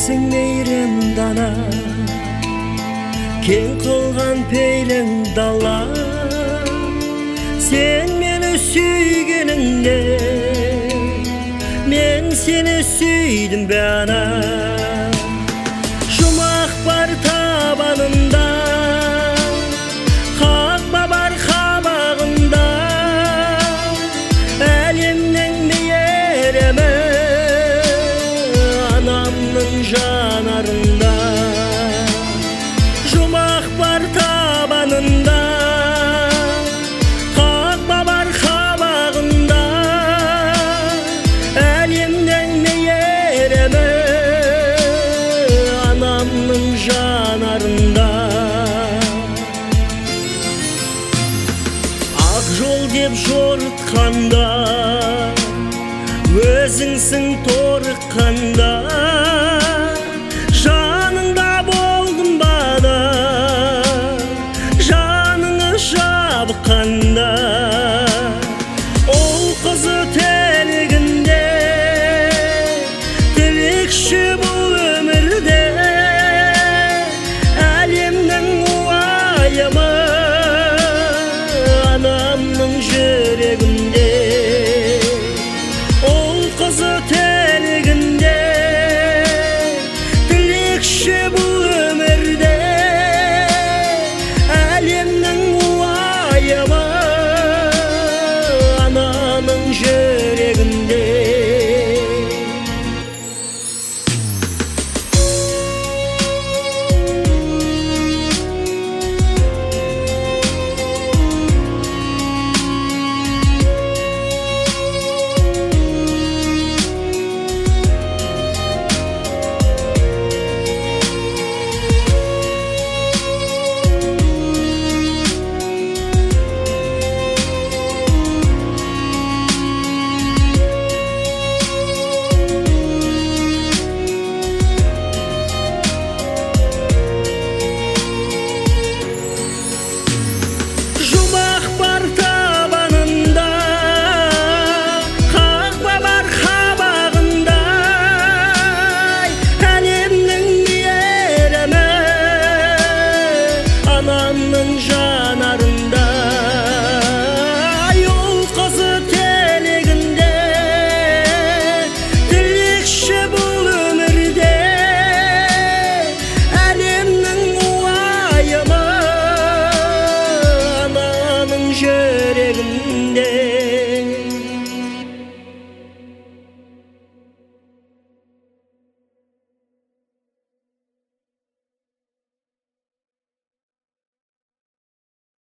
Sensin meyrem dana, keng kılgan peylen dala. Sen meni suygeningde, men seni süydüm bana. Şumak var tabanında, hakma var kabağında. Elimden meyereme, anamın janarında. Şumak var tabanında, hakma var kabağında. Elimden meyereme, anamın janarında. Ak jol dep jorutqanda, özüңsің торыққанда. Жаныңда болдым бана, жаныңы жабыққанда. Ол қызы телегінде, тілекші бұл өмірде. Әлемнің уайымы анамның жүрегінде. Ол қызы телегінде, тілекші бұл өмірде. Әлемнің уайымы ананың жүрегінде. Anamның жанарында, yol қызы телегінде, тілекші бұл өмірде. Әлемнің уайымы ананың жүрегінде.